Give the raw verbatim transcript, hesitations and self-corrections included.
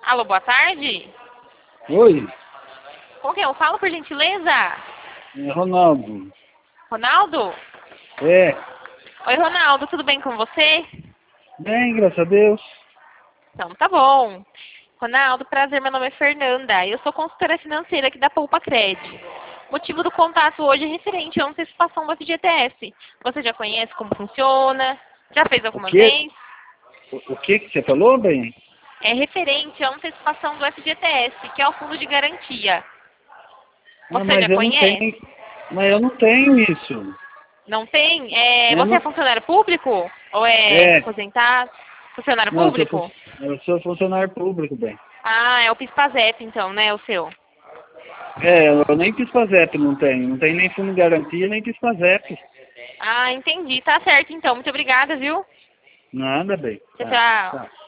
Alô, boa tarde. Oi, Com quem eu falo, por gentileza? é Ronaldo. Ronaldo? É, Oi, Ronaldo, tudo bem com você? bem, graças a Deus. Então, tá bom. Ronaldo, prazer, meu nome é Fernanda. Eu sou consultora financeira aqui da Poupa Cred. O motivo do contato hoje é referente à antecipação do F G T S. Você já conhece como funciona? Já fez O alguma que, vez? o, o que que você falou, bem? É referente à antecipação do F G T S, que é o fundo de garantia. Ah, Você mas já eu não conhece? tenho, mas eu não tenho isso. Não tem? É, Eu você é não, funcionário público? Ou é é, aposentado? Funcionário não, eu sou, público? fun- eu sou funcionário público, bem. Ah, é o PIS/PASEP então, né, o seu? É, eu nem PIS/PASEP não tenho, não tenho nem fundo de garantia, nem PIS/PASEP. Ah, entendi. Tá certo então. Muito obrigada, viu? Nada, bem. Tchau, Tá, tchau. tá.